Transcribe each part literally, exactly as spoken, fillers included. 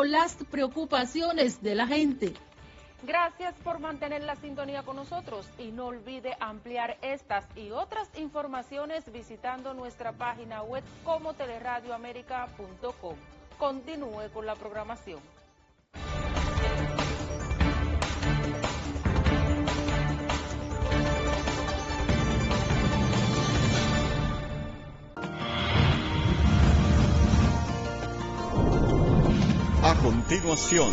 con las preocupaciones de la gente. Gracias por mantener la sintonía con nosotros y no olvide ampliar estas y otras informaciones visitando nuestra página web como teleradioamerica punto com. Continúe con la programación. A continuación,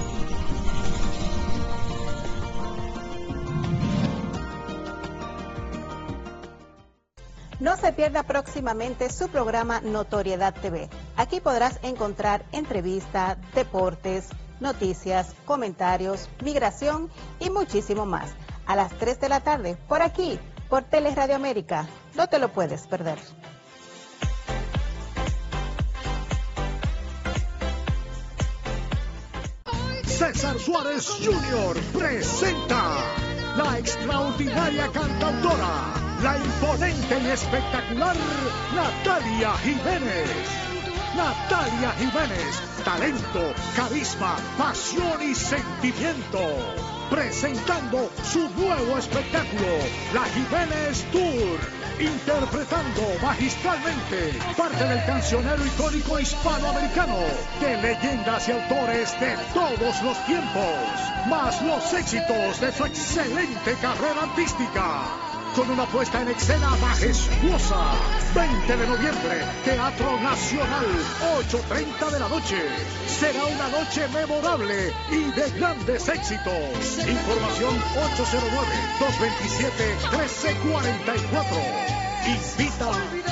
no se pierda próximamente su programa Notoriedad T V. Aquí podrás encontrar entrevistas, deportes, noticias, comentarios, migración y muchísimo más. A las tres de la tarde, por aquí, por Teleradio América. No te lo puedes perder. César Suárez junior presenta la extraordinaria cantautora, la imponente y espectacular Natalia Jiménez. Natalia Jiménez, talento, carisma, pasión y sentimiento. Presentando su nuevo espectáculo, La Jiménez Tour. Interpretando magistralmente parte del cancionero icónico hispanoamericano, de leyendas y autores de todos los tiempos, más los éxitos de su excelente carrera artística. Con una puesta en escena majestuosa. veinte de noviembre, Teatro Nacional, ocho treinta de la noche. Será una noche memorable y de grandes éxitos. Información ocho cero nueve, dos dos siete, uno tres cuatro cuatro. Invita.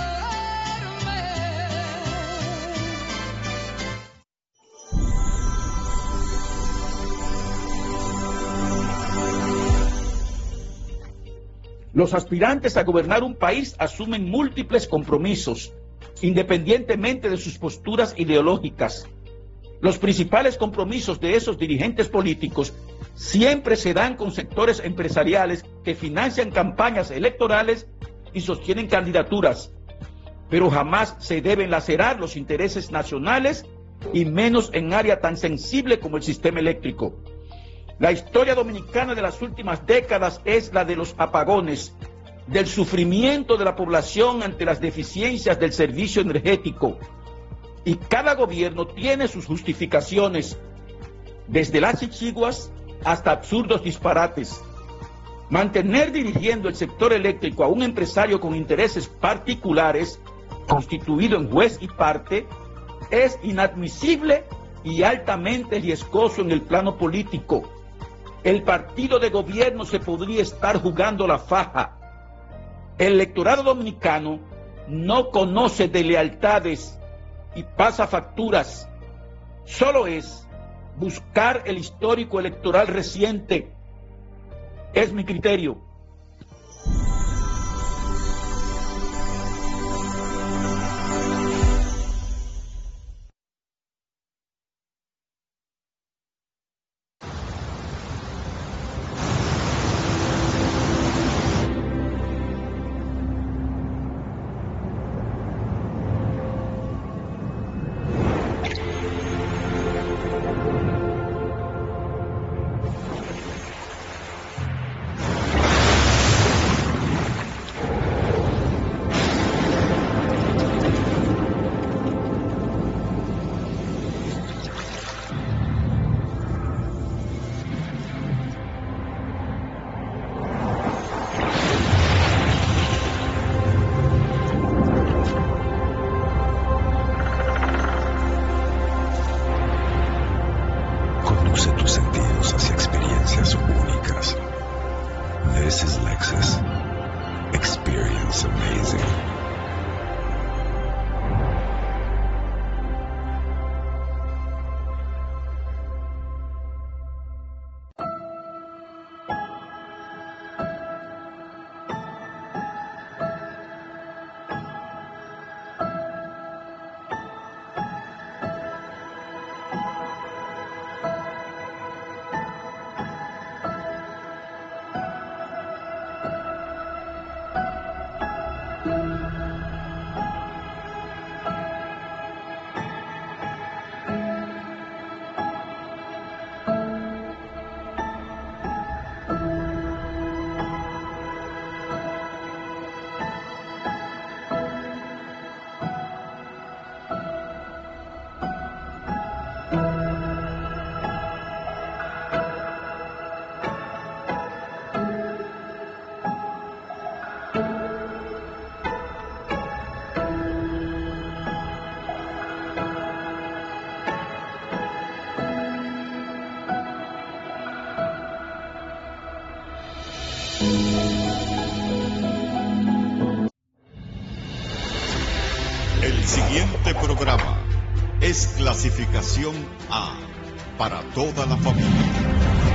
Los aspirantes a gobernar un país asumen múltiples compromisos, independientemente de sus posturas ideológicas. Los principales compromisos de esos dirigentes políticos siempre se dan con sectores empresariales que financian campañas electorales y sostienen candidaturas, pero jamás se deben lacerar los intereses nacionales y menos en área tan sensible como el sistema eléctrico. La historia dominicana de las últimas décadas es la de los apagones, del sufrimiento de la población ante las deficiencias del servicio energético. Y cada gobierno tiene sus justificaciones, desde las chichiguas hasta absurdos disparates. Mantener dirigiendo el sector eléctrico a un empresario con intereses particulares, constituido en juez y parte, es inadmisible y altamente riesgoso en el plano político. El partido de gobierno se podría estar jugando la faja. El electorado dominicano no conoce de lealtades y pasa facturas. Solo es buscar el histórico electoral reciente. Es mi criterio. El siguiente programa es clasificación A para toda la familia.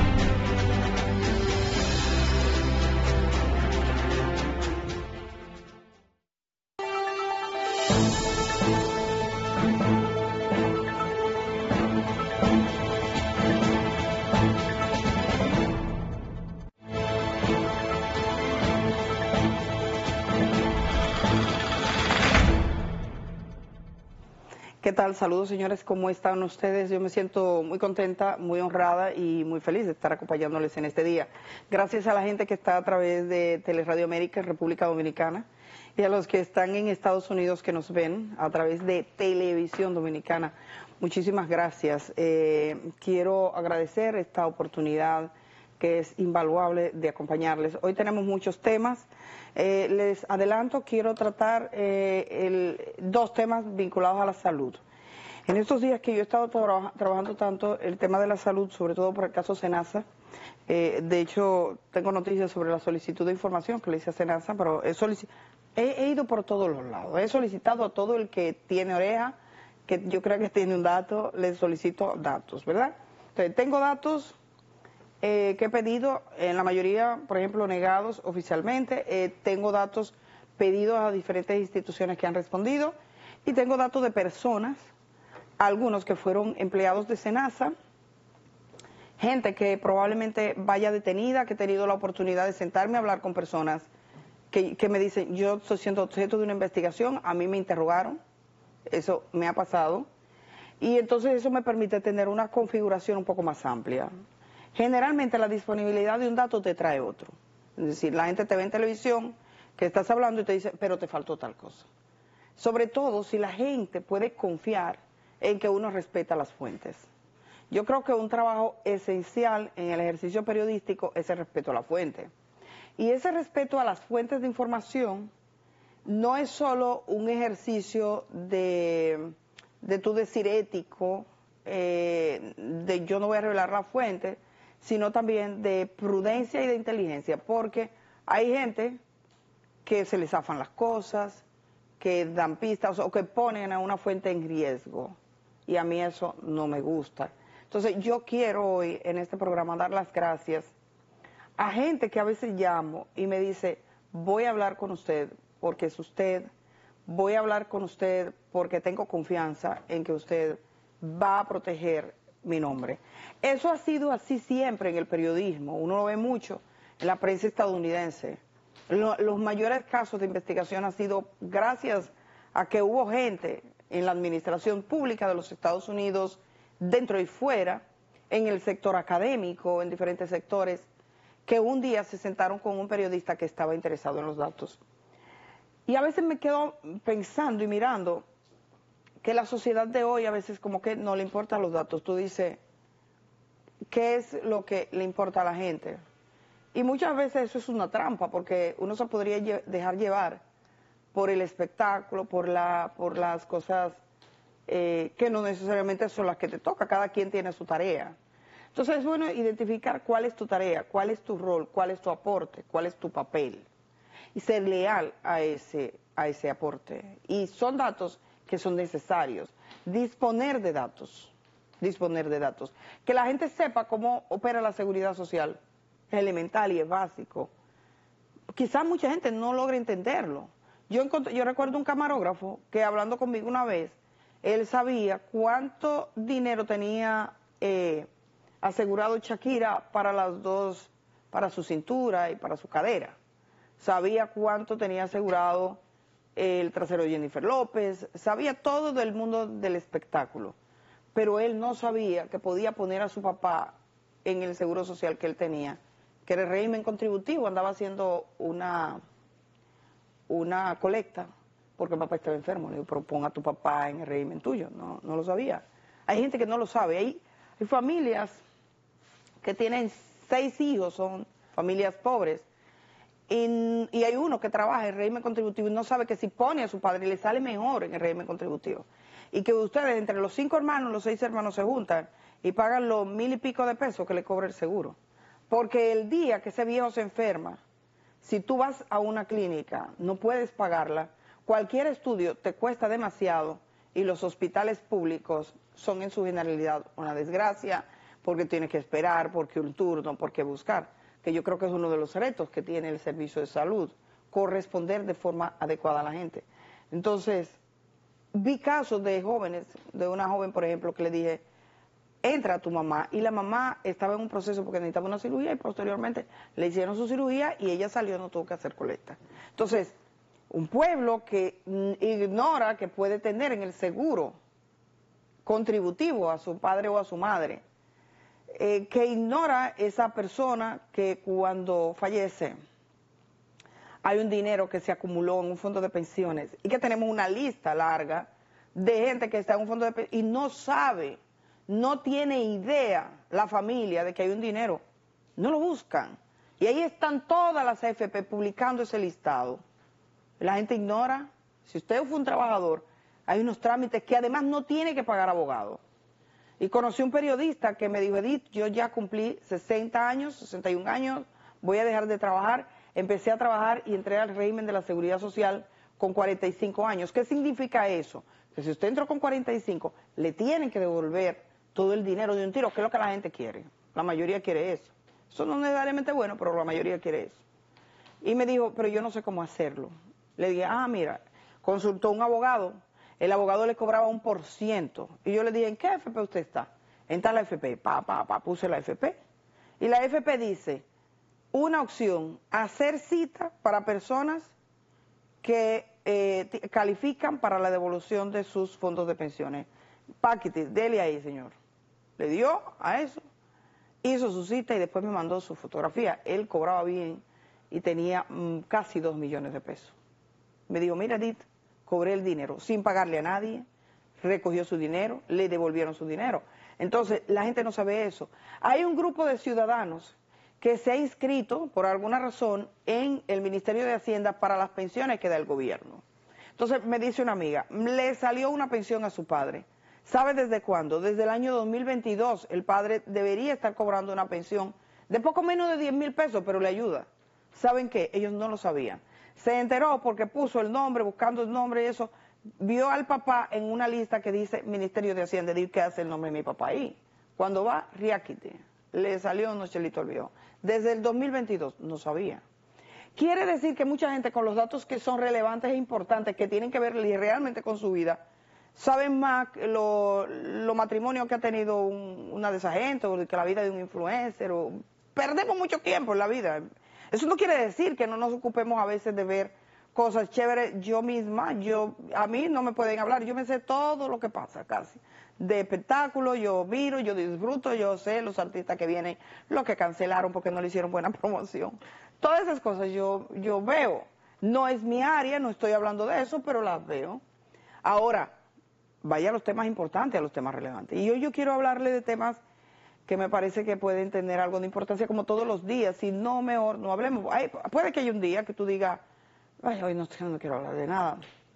¿Qué tal? Saludos, señores. ¿Cómo están ustedes? Yo me siento muy contenta, muy honrada y muy feliz de estar acompañándoles en este día. Gracias a la gente que está a través de Teleradio América, República Dominicana, y a los que están en Estados Unidos que nos ven a través de Televisión Dominicana. Muchísimas gracias. Eh, quiero agradecer esta oportunidad que es invaluable de acompañarles. Hoy tenemos muchos temas. Eh, les adelanto, quiero tratar eh, el, dos temas vinculados a la salud. En estos días que yo he estado tra trabajando tanto el tema de la salud, sobre todo por el caso Senasa, eh, de hecho tengo noticias sobre la solicitud de información que le hice a Senasa, pero he, he, he ido por todos los lados, he solicitado a todo el que tiene oreja, que yo creo que tiene un dato, le solicito datos, ¿verdad? Entonces, tengo datos Eh, que he pedido, en la mayoría, por ejemplo, negados oficialmente. Eh, tengo datos pedidos a diferentes instituciones que han respondido y tengo datos de personas, algunos que fueron empleados de Senasa, gente que probablemente vaya detenida, que he tenido la oportunidad de sentarme a hablar con personas que, que me dicen, yo estoy siendo objeto de una investigación, a mí me interrogaron, eso me ha pasado, y entonces eso me permite tener una configuración un poco más amplia. Generalmente la disponibilidad de un dato te trae otro. Es decir, la gente te ve en televisión, que estás hablando y te dice, pero te faltó tal cosa. Sobre todo si la gente puede confiar en que uno respeta las fuentes. Yo creo que un trabajo esencial en el ejercicio periodístico es el respeto a la fuente. Y ese respeto a las fuentes de información no es solo un ejercicio de, de tú decir ético, eh, de yo no voy a revelar la fuente, sino también de prudencia y de inteligencia, porque hay gente que se les zafan las cosas, que dan pistas o que ponen a una fuente en riesgo, y a mí eso no me gusta. Entonces yo quiero hoy en este programa dar las gracias a gente que a veces llamo y me dice, voy a hablar con usted porque es usted, voy a hablar con usted porque tengo confianza en que usted va a proteger mi nombre. Eso ha sido así siempre en el periodismo, uno lo ve mucho en la prensa estadounidense. Lo, los mayores casos de investigación han sido gracias a que hubo gente en la administración pública de los Estados Unidos, dentro y fuera, en el sector académico, en diferentes sectores, que un día se sentaron con un periodista que estaba interesado en los datos. Y a veces me quedo pensando y mirando que la sociedad de hoy a veces como que no le importan los datos. Tú dices, ¿qué es lo que le importa a la gente? Y muchas veces eso es una trampa, porque uno se podría lle- dejar llevar por el espectáculo, por, la, por las cosas eh, que no necesariamente son las que te toca. Cada quien tiene su tarea. Entonces es bueno identificar cuál es tu tarea, cuál es tu rol, cuál es tu aporte, cuál es tu papel. Y ser leal a ese, a ese aporte. Y son datos que son necesarios. Disponer de datos, disponer de datos. Que la gente sepa cómo opera la seguridad social, es elemental y es básico. Quizás mucha gente no logra entenderlo. Yo, encontré, yo recuerdo un camarógrafo que hablando conmigo una vez, él sabía cuánto dinero tenía eh, asegurado Shakira para las dos, para su cintura y para su cadera. Sabía cuánto tenía asegurado el trasero de Jennifer López, sabía todo del mundo del espectáculo, pero él no sabía que podía poner a su papá en el seguro social que él tenía, que era el régimen contributivo, andaba haciendo una, una colecta, porque el papá estaba enfermo. Le digo, pero pon a tu papá en el régimen tuyo, no, no lo sabía. Hay gente que no lo sabe, hay, hay familias que tienen seis hijos, son familias pobres, Y, y hay uno que trabaja en el régimen contributivo y no sabe que si pone a su padre le sale mejor en el régimen contributivo. Y que ustedes, entre los cinco hermanos, los seis hermanos se juntan y pagan los mil y pico de pesos que le cobra el seguro. Porque el día que ese viejo se enferma, Si tú vas a una clínica, no puedes pagarla, cualquier estudio te cuesta demasiado y los hospitales públicos son en su generalidad una desgracia porque tienes que esperar, porque un turno, porque buscar, que yo creo que es uno de los retos que tiene el servicio de salud, corresponder de forma adecuada a la gente. Entonces, vi casos de jóvenes, de una joven, por ejemplo, que le dije, entra a tu mamá, y la mamá estaba en un proceso porque necesitaba una cirugía y posteriormente le hicieron su cirugía y ella salió, no tuvo que hacer colecta. Entonces, un pueblo que ignora que puede tener en el seguro contributivo a su padre o a su madre, eh, que ignora esa persona que cuando fallece hay un dinero que se acumuló en un fondo de pensiones y que tenemos una lista larga de gente que está en un fondo de pensiones y no sabe, no tiene idea la familia de que hay un dinero, no lo buscan. Y ahí están todas las A F P publicando ese listado. La gente ignora. Si usted fue un trabajador, hay unos trámites que además no tiene que pagar abogado. Y conocí un periodista que me dijo, Edith, yo ya cumplí sesenta años, sesenta y un años, voy a dejar de trabajar. Empecé a trabajar y entré al régimen de la Seguridad Social con cuarenta y cinco años. ¿Qué significa eso? Que si usted entró con cuarenta y cinco, le tienen que devolver todo el dinero de un tiro, que es lo que la gente quiere. La mayoría quiere eso. Eso no es necesariamente bueno, pero la mayoría quiere eso. Y me dijo, pero yo no sé cómo hacerlo. Le dije, ah, mira, consultó a un abogado, el abogado le cobraba un por ciento. Y yo le dije, ¿en qué A F P usted está? En tal A F P, pa, pa, pa, puse la A F P. Y la A F P dice, una opción, hacer cita para personas que eh, califican para la devolución de sus fondos de pensiones. Paquete, dele ahí, señor. Le dio a eso, hizo su cita y después me mandó su fotografía. Él cobraba bien y tenía mmm, casi dos millones de pesos. Me dijo, mira, Edith, cobré el dinero sin pagarle a nadie, recogió su dinero, le devolvieron su dinero. Entonces, la gente no sabe eso. Hay un grupo de ciudadanos que se ha inscrito, por alguna razón, en el Ministerio de Hacienda para las pensiones que da el gobierno. Entonces, me dice una amiga, le salió una pensión a su padre. ¿Sabe desde cuándo? Desde el año dos mil veintidós, el padre debería estar cobrando una pensión de poco menos de diez mil pesos, pero le ayuda. ¿Saben qué? Ellos no lo sabían. Se enteró porque puso el nombre, buscando el nombre y eso, vio al papá en una lista que dice Ministerio de Hacienda, y ¿qué hace el nombre de mi papá ahí? Cuando va, riáquite, le salió unos chelitos al viejo. Desde el dos mil veintidós, no sabía. Quiere decir que mucha gente con los datos que son relevantes e importantes, que tienen que ver realmente con su vida, saben más los lo matrimonios que ha tenido un, una de esas gente, o que la vida de un influencer, o perdemos mucho tiempo en la vida. Eso no quiere decir que no nos ocupemos a veces de ver cosas chéveres. Yo misma, yo a mí no me pueden hablar, yo me sé todo lo que pasa casi. De espectáculos, yo miro, yo disfruto, yo sé los artistas que vienen, los que cancelaron porque no le hicieron buena promoción. Todas esas cosas yo, yo veo. No es mi área, no estoy hablando de eso, pero las veo. Ahora, vaya a los temas importantes, a los temas relevantes. Y hoy yo quiero hablarle de temas que me parece que pueden tener algo de importancia como todos los días. Si no, mejor no hablemos. Ay, puede que haya un día que tú digas, ay, hoy no, no quiero hablar de nada.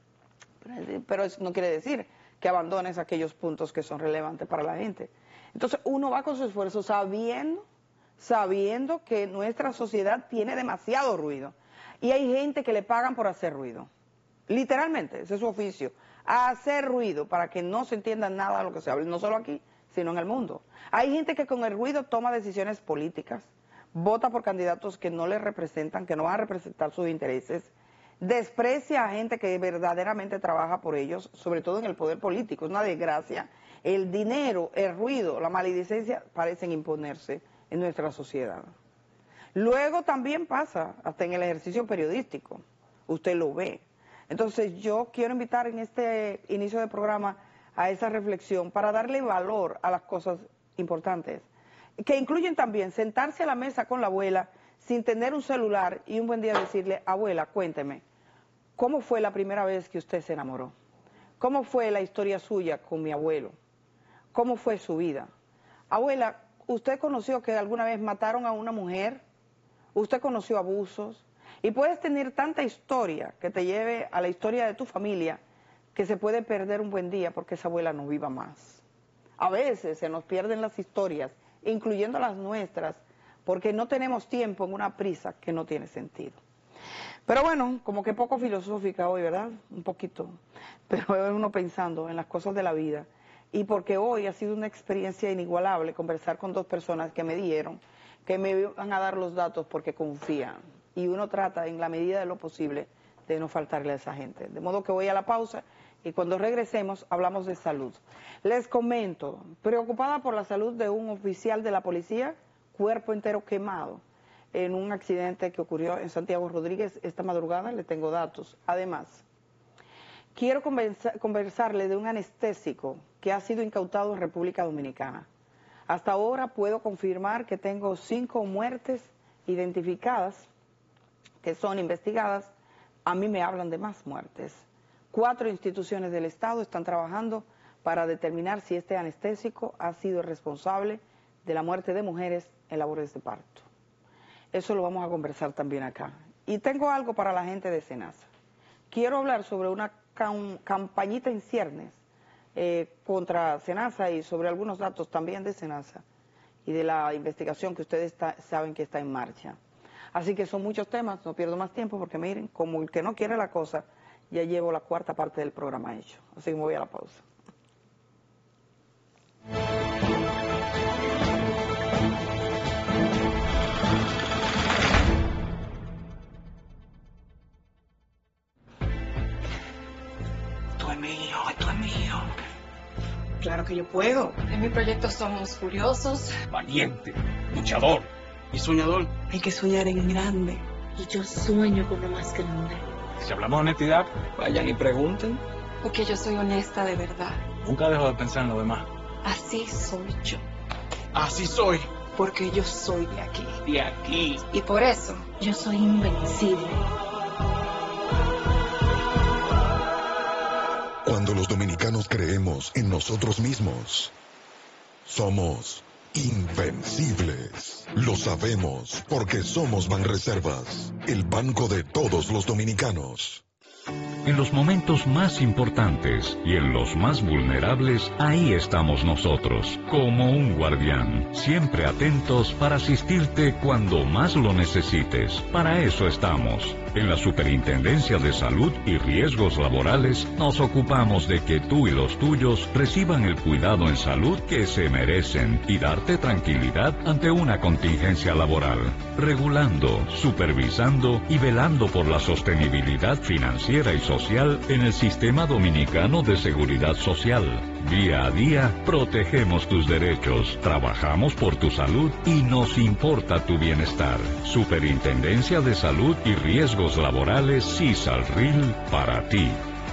Pero, pero eso no quiere decir que abandones aquellos puntos que son relevantes para la gente. Entonces uno va con su esfuerzo sabiendo, sabiendo que nuestra sociedad tiene demasiado ruido. Y hay gente que le pagan por hacer ruido. Literalmente, ese es su oficio. Hacer ruido para que no se entienda nada de lo que se habla, no solo aquí, sino en el mundo. Hay gente que con el ruido toma decisiones políticas, vota por candidatos que no les representan, que no van a representar sus intereses, desprecia a gente que verdaderamente trabaja por ellos, sobre todo en el poder político. Es una desgracia. El dinero, el ruido, la maledicencia parecen imponerse en nuestra sociedad. Luego también pasa hasta en el ejercicio periodístico. Usted lo ve. Entonces yo quiero invitar en este inicio del programa a esa reflexión para darle valor a las cosas importantes, que incluyen también sentarse a la mesa con la abuela sin tener un celular y un buen día decirle, abuela, cuénteme, ¿cómo fue la primera vez que usted se enamoró? ¿Cómo fue la historia suya con mi abuelo? ¿Cómo fue su vida? Abuela, ¿usted conoció que alguna vez mataron a una mujer? ¿Usted conoció abusos? Y puedes tener tanta historia que te lleve a la historia de tu familia que se puede perder un buen día porque esa abuela no viva más. A veces se nos pierden las historias, incluyendo las nuestras, porque no tenemos tiempo en una prisa que no tiene sentido. Pero bueno, como que poco filosófica hoy, ¿verdad? Un poquito. Pero es uno pensando en las cosas de la vida. Y porque hoy ha sido una experiencia inigualable conversar con dos personas que me dijeron que me iban a dar los datos porque confían. Y uno trata, en la medida de lo posible, de no faltarle a esa gente. De modo que voy a la pausa y cuando regresemos hablamos de salud. Les comento, preocupada por la salud de un oficial de la policía, cuerpo entero quemado, en un accidente que ocurrió en Santiago Rodríguez esta madrugada, le tengo datos. Además, quiero conversar, conversarle de un anestésico que ha sido incautado en República Dominicana. Hasta ahora puedo confirmar que tengo cinco muertes identificadas, que son investigadas. A mí me hablan de más muertes. Cuatro instituciones del Estado están trabajando para determinar si este anestésico ha sido responsable de la muerte de mujeres en labores de parto. Eso lo vamos a conversar también acá. Y tengo algo para la gente de Senasa. Quiero hablar sobre una cam campañita en ciernes eh, contra Senasa y sobre algunos datos también de Senasa y de la investigación que ustedes está, saben que está en marcha. Así que son muchos temas, no pierdo más tiempo porque miren, como el que no quiere la cosa, ya llevo la cuarta parte del programa hecho. Así que me voy a la pausa. Esto es mío, esto es mío. Claro que yo puedo. En mi proyecto somos curiosos, Valiente, luchador y soñador. hay que soñar en grande. Y yo sueño con lo más grande. Si hablamos de honestidad, vayan y pregunten. Porque yo soy honesta de verdad. Nunca dejo de pensar en lo demás. Así soy yo. Así soy. Porque yo soy de aquí. De aquí. Y por eso, Yo soy invencible. Cuando los dominicanos creemos en nosotros mismos, somos invencibles. Lo sabemos porque somos Banreservas, el banco de todos los dominicanos. En los momentos más importantes y en los más vulnerables, ahí estamos nosotros, como un guardián, siempre atentos para asistirte cuando más lo necesites. Para eso estamos. En la Superintendencia de Salud y Riesgos Laborales nos ocupamos de que tú y los tuyos reciban el cuidado en salud que se merecen y darte tranquilidad ante una contingencia laboral, regulando, supervisando y velando por la sostenibilidad financiera y social en el Sistema Dominicano de Seguridad Social. Día a día, protegemos tus derechos, trabajamos por tu salud y nos importa tu bienestar. Superintendencia de Salud y Riesgos Laborales, CISALRIL, para ti.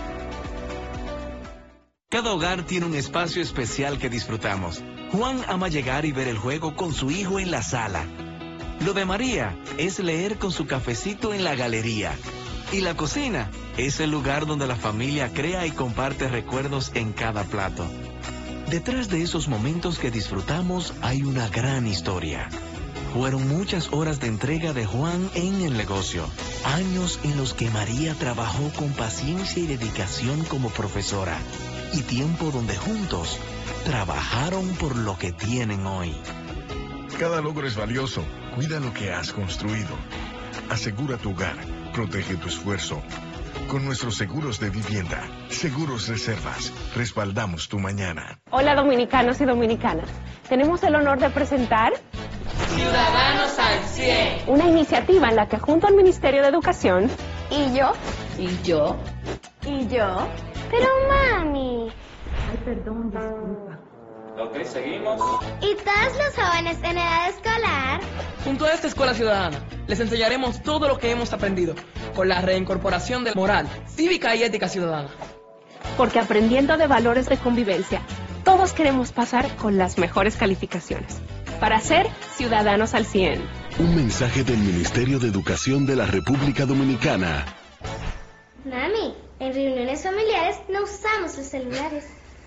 Cada hogar tiene un espacio especial que disfrutamos. Juan ama llegar y ver el juego con su hijo en la sala. Lo de María es leer con su cafecito en la galería. Y la cocina es el lugar donde la familia crea y comparte recuerdos en cada plato. Detrás de esos momentos que disfrutamos hay una gran historia. Fueron muchas horas de entrega de Juan en el negocio. Años en los que María trabajó con paciencia y dedicación como profesora. Y tiempo donde juntos trabajaron por lo que tienen hoy. Cada logro es valioso. Cuida lo que has construido. Asegura tu hogar. Protege tu esfuerzo. Con nuestros seguros de vivienda, Seguros Reservas, respaldamos tu mañana. Hola dominicanos y dominicanas. Tenemos el honor de presentar Ciudadanos al cien. Una iniciativa en la que junto al Ministerio de Educación ¿Y yo? Y yo. ¿Y yo? Pero mami. Ay, perdón, disculpa. Ok, seguimos. ¿Y todos los jóvenes en edad escolar? Junto a esta escuela ciudadana, les enseñaremos todo lo que hemos aprendido con la reincorporación de moral, cívica y ética ciudadana. Porque aprendiendo de valores de convivencia, todos queremos pasar con las mejores calificaciones para ser ciudadanos al cien. Un mensaje del Ministerio de Educación de la República Dominicana. Mami, en reuniones familiares no usamos los celulares.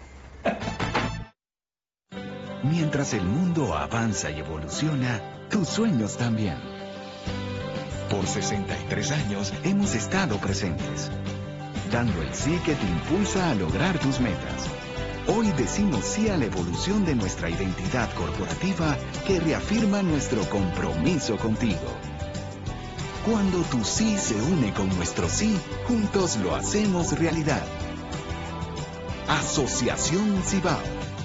Mientras el mundo avanza y evoluciona, tus sueños también. Por sesenta y tres años hemos estado presentes, dando el sí que te impulsa a lograr tus metas. Hoy decimos sí a la evolución de nuestra identidad corporativa que reafirma nuestro compromiso contigo. Cuando tu sí se une con nuestro sí, juntos lo hacemos realidad. Asociación Cibao.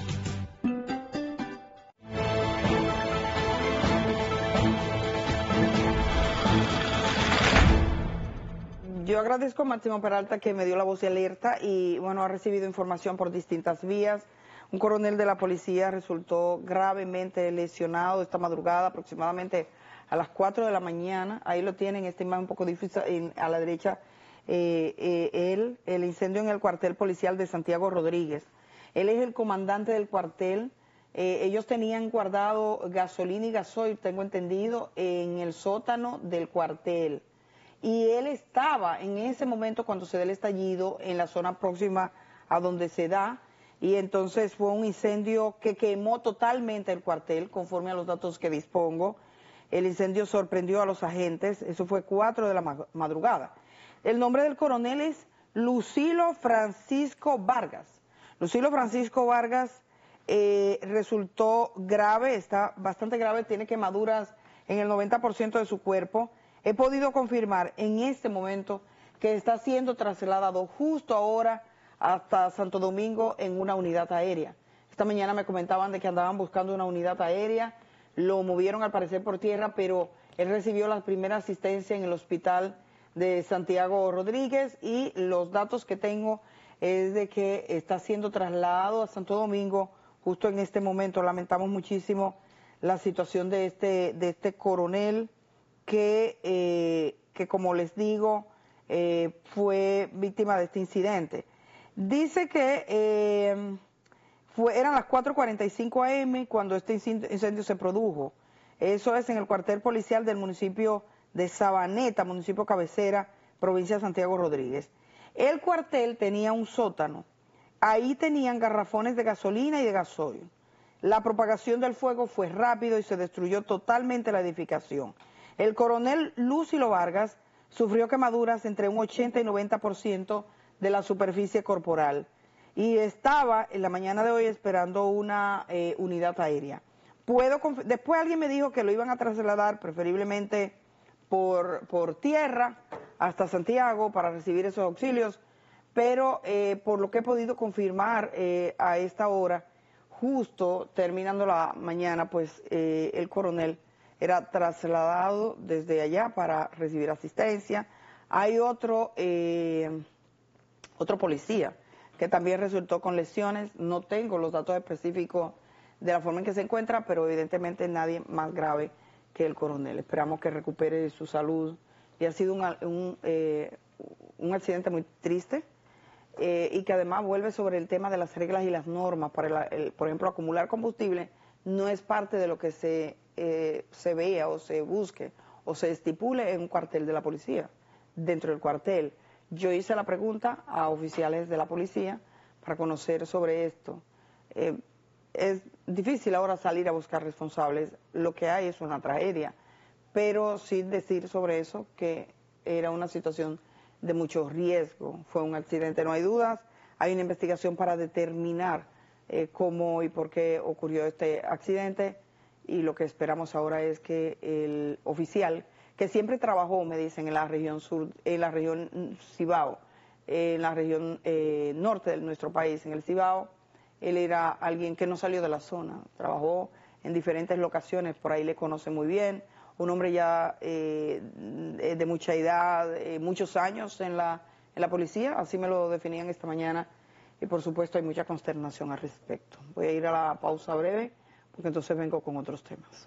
Yo agradezco a Máximo Peralta que me dio la voz de alerta y, bueno, ha recibido información por distintas vías. Un coronel de la policía resultó gravemente lesionado esta madrugada, aproximadamente a las cuatro de la mañana. Ahí lo tienen, esta imagen un poco difícil, en, a la derecha, eh, eh, él, el incendio en el cuartel policial de Santiago Rodríguez. Él es el comandante del cuartel. Eh, ellos tenían guardado gasolina y gasoil, tengo entendido, en el sótano del cuartel. Y él estaba en ese momento cuando se da el estallido en la zona próxima a donde se da, y entonces fue un incendio que quemó totalmente el cuartel, conforme a los datos que dispongo. El incendio sorprendió a los agentes, eso fue cuatro de la madrugada. El nombre del coronel es Lucilo Francisco Vargas. Lucilo Francisco Vargas eh, resultó grave, está bastante grave, tiene quemaduras en el noventa por ciento de su cuerpo. He podido confirmar en este momento que está siendo trasladado justo ahora hasta Santo Domingo en una unidad aérea. Esta mañana me comentaban de que andaban buscando una unidad aérea, lo movieron al parecer por tierra, pero él recibió la primera asistencia en el hospital de Santiago Rodríguez y los datos que tengo es de que está siendo trasladado a Santo Domingo justo en este momento. Lamentamos muchísimo la situación de este, de este coronel que, eh, que como les digo, eh, fue víctima de este incidente. Dice que eh, fue, eran las cuatro cuarenta y cinco a eme cuando este incendio se produjo. Eso es en el cuartel policial del municipio de Sabaneta, municipio cabecera, provincia de Santiago Rodríguez. El cuartel tenía un sótano. Ahí tenían garrafones de gasolina y de gasoil. La propagación del fuego fue rápido y se destruyó totalmente la edificación. El coronel Lucilo Vargas sufrió quemaduras entre un ochenta y noventa por ciento de la superficie corporal y estaba en la mañana de hoy esperando una eh, unidad aérea. Puedo Después alguien me dijo que lo iban a trasladar preferiblemente por, por tierra hasta Santiago para recibir esos auxilios, pero eh, por lo que he podido confirmar eh, a esta hora, justo terminando la mañana, pues eh, el coronel era trasladado desde allá para recibir asistencia. Hay otro, eh, otro policía que también resultó con lesiones. No tengo los datos específicos de la forma en que se encuentra, pero evidentemente nadie más grave que el coronel. Esperamos que recupere su salud. Y ha sido un, un, eh, un accidente muy triste eh, y que además vuelve sobre el tema de las reglas y las normas. Para el, el, por ejemplo, acumular combustible no es parte de lo que se, eh, se vea o se busque o se estipule en un cuartel de la policía, dentro del cuartel. Yo hice la pregunta a oficiales de la policía para conocer sobre esto. Eh, es difícil ahora salir a buscar responsables, lo que hay es una tragedia, pero sin decir sobre eso que era una situación de mucho riesgo. Fue un accidente, no hay dudas, hay una investigación para determinar eh, cómo y por qué ocurrió este accidente, y lo que esperamos ahora es que el oficial, que siempre trabajó, me dicen, en la región sur, en la región Cibao, en la región eh, norte de nuestro país, en el Cibao, él era alguien que no salió de la zona, trabajó en diferentes locaciones, por ahí le conoce muy bien, un hombre ya eh, de mucha edad, eh, muchos años en la, en la policía, así me lo definían esta mañana, y por supuesto hay mucha consternación al respecto. Voy a ir a la pausa breve, porque entonces vengo con otros temas.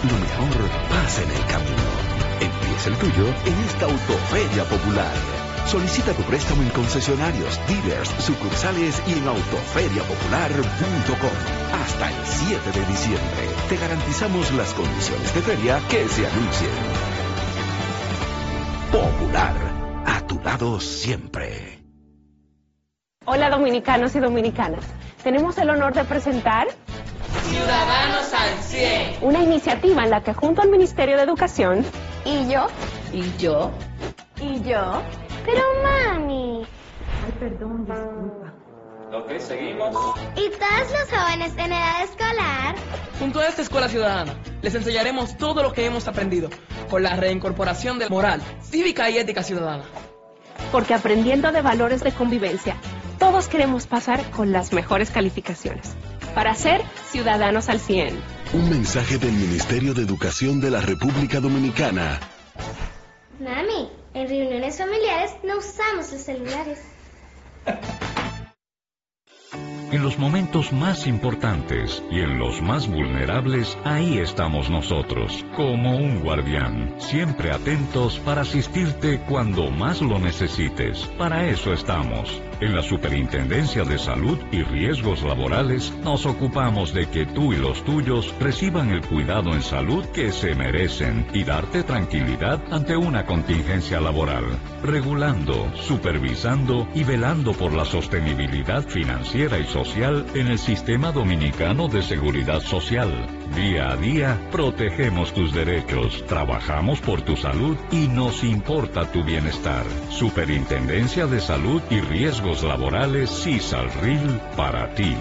lo mejor pasa en el camino. Empieza el tuyo en esta Autoferia Popular. Solicita tu préstamo en concesionarios, dealers, sucursales y en autoferia popular punto com. Hasta el siete de diciembre. Te garantizamos las condiciones de feria que se anuncien. Popular, a tu lado siempre. Hola dominicanos y dominicanas. Tenemos el honor de presentar Ciudadanos al cien. Una iniciativa en la que junto al Ministerio de Educación ¿Y yo? ¿Y yo? ¿Y yo? Pero mami. Ay, perdón, disculpa. Ok, seguimos. ¿Y todos los jóvenes en edad escolar? Junto a esta escuela ciudadana, les enseñaremos todo lo que hemos aprendido con la reincorporación de moral, cívica y ética ciudadana. porque aprendiendo de valores de convivencia, todos queremos pasar con las mejores calificaciones para ser ciudadanos al cien. Un mensaje del Ministerio de Educación de la República Dominicana. Mami, en reuniones familiares no usamos los celulares. En los momentos más importantes y en los más vulnerables, ahí estamos nosotros, como un guardián, siempre atentos para asistirte cuando más lo necesites. Para eso estamos. En la Superintendencia de Salud y Riesgos Laborales nos ocupamos de que tú y los tuyos reciban el cuidado en salud que se merecen y darte tranquilidad ante una contingencia laboral, regulando, supervisando y velando por la sostenibilidad financiera y social en el Sistema Dominicano de Seguridad Social. Día a día, protegemos tus derechos, trabajamos por tu salud y nos importa tu bienestar. Superintendencia de Salud y Riesgos Laborales, CISALRIL, para ti.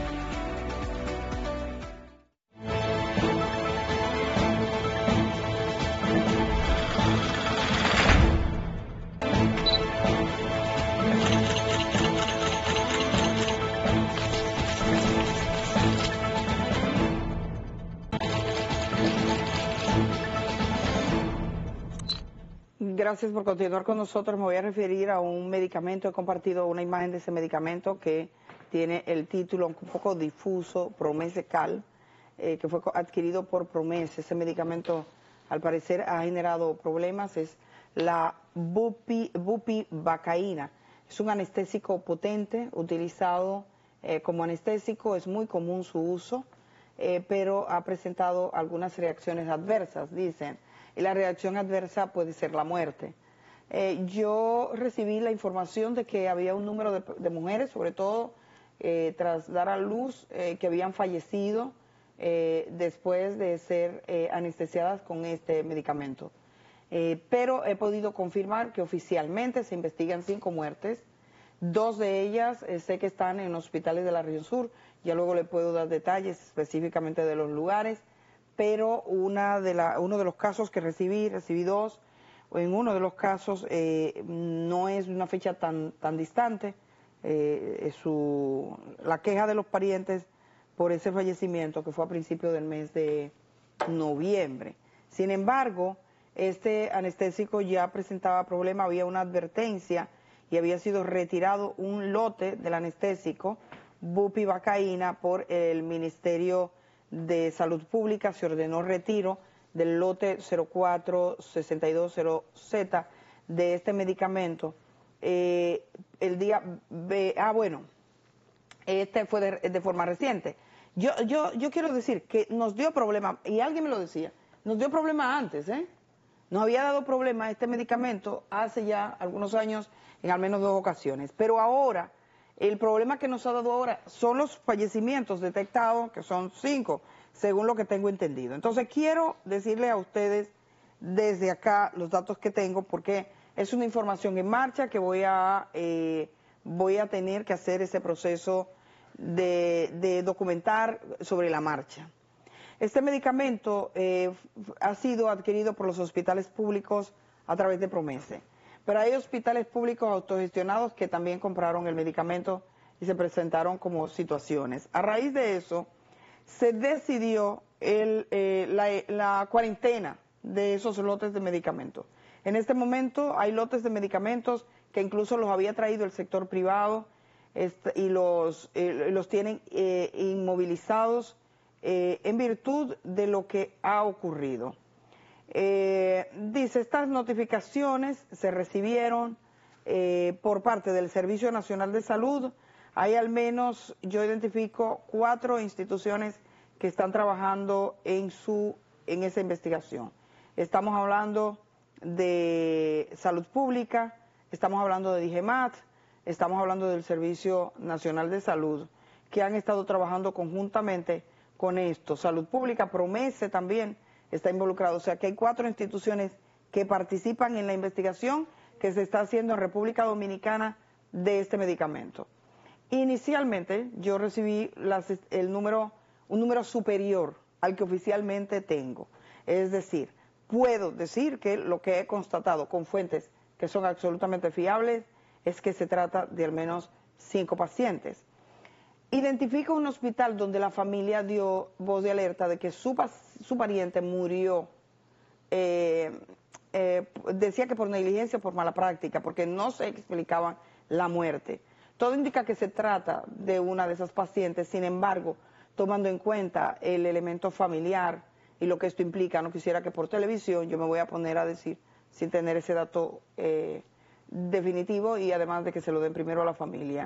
Gracias por continuar con nosotros. Me voy a referir a un medicamento. He compartido una imagen de ese medicamento que tiene el título un poco difuso, Promesecal, eh, que fue adquirido por Promese. Ese medicamento, al parecer, ha generado problemas. Es la bupi, bupivacaína. Es un anestésico potente, utilizado eh, como anestésico. Es muy común su uso, eh, pero ha presentado algunas reacciones adversas, dicen. Y la reacción adversa puede ser la muerte. Eh, yo recibí la información de que había un número de, de mujeres, sobre todo eh, tras dar a luz, eh, que habían fallecido eh, después de ser eh, anestesiadas con este medicamento. Eh, pero he podido confirmar que oficialmente se investigan cinco muertes. Dos de ellas eh, sé que están en hospitales de la región sur. Ya luego le puedo dar detalles específicamente de los lugares. Pero una de la, uno de los casos que recibí, recibí dos, en uno de los casos eh, no es una fecha tan, tan distante, eh, su, la queja de los parientes por ese fallecimiento que fue a principios del mes de noviembre. Sin embargo, este anestésico ya presentaba problemas, había una advertencia y había sido retirado un lote del anestésico, bupivacaína, por el Ministerio de Salud Pública. Se ordenó retiro del lote cero cuatro seis dos cero Z de este medicamento. Eh, el día, eh, ah bueno, este fue de, de forma reciente. Yo, yo, yo quiero decir que nos dio problema, y alguien me lo decía, nos dio problema antes, ¿eh? Nos había dado problema este medicamento hace ya algunos años en al menos dos ocasiones, pero ahora el problema que nos ha dado ahora son los fallecimientos detectados, que son cinco, según lo que tengo entendido. Entonces quiero decirle a ustedes desde acá los datos que tengo, porque es una información en marcha que voy a, eh, voy a tener que hacer ese proceso de, de documentar sobre la marcha. Este medicamento eh, ha sido adquirido por los hospitales públicos a través de Promese. Pero hay hospitales públicos autogestionados que también compraron el medicamento y se presentaron como situaciones. A raíz de eso, se decidió el, eh, la, la cuarentena de esos lotes de medicamentos. En este momento hay lotes de medicamentos que incluso los había traído el sector privado este, y los, eh, los tienen eh, inmovilizados eh, en virtud de lo que ha ocurrido. Eh, dice, estas notificaciones se recibieron eh, por parte del Servicio Nacional de Salud. Hay al menos, yo identifico cuatro instituciones que están trabajando en, su, en esa investigación. Estamos hablando de Salud Pública, estamos hablando de DIGEMAT, estamos hablando del Servicio Nacional de Salud, que han estado trabajando conjuntamente con esto. Salud Pública, PROMESE también está involucrado. O sea que hay cuatro instituciones que participan en la investigación que se está haciendo en República Dominicana de este medicamento. Inicialmente yo recibí las, el número, un número superior al que oficialmente tengo. Es decir, puedo decir que lo que he constatado con fuentes que son absolutamente fiables es que se trata de al menos cinco pacientes. Identifico un hospital donde la familia dio voz de alerta de que su, su pariente murió, eh, eh, decía que por negligencia o por mala práctica, porque no se explicaban la muerte. Todo indica que se trata de una de esas pacientes, sin embargo, tomando en cuenta el elemento familiar y lo que esto implica, no quisiera que por televisión yo me voy a poner a decir sin tener ese dato eh, definitivo y además de que se lo den primero a la familia.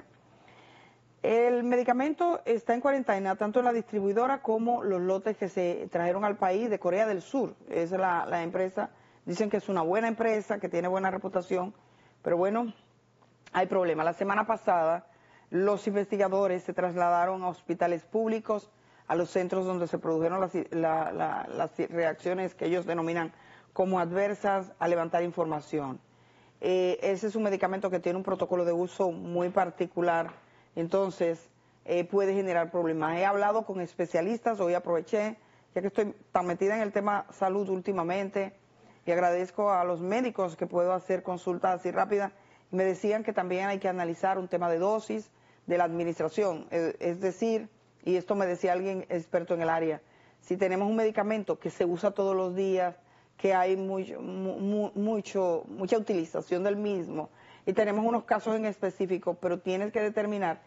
El medicamento está en cuarentena, tanto en la distribuidora como los lotes que se trajeron al país de Corea del Sur. Es la, la empresa, dicen que es una buena empresa, que tiene buena reputación, pero bueno, hay problemas. La semana pasada los investigadores se trasladaron a hospitales públicos, a los centros donde se produjeron las, la, la, las reacciones que ellos denominan como adversas, a levantar información. Eh, ese es un medicamento que tiene un protocolo de uso muy particular. Entonces, eh, puede generar problemas. He hablado con especialistas, hoy aproveché, ya que estoy tan metida en el tema salud últimamente, y agradezco a los médicos que puedo hacer consultas así rápidas, y me decían que también hay que analizar un tema de dosis de la administración, es, es decir, y esto me decía alguien experto en el área, si tenemos un medicamento que se usa todos los días, que hay muy, mu, mucho, mucha utilización del mismo, y tenemos unos casos en específico, pero tienes que determinar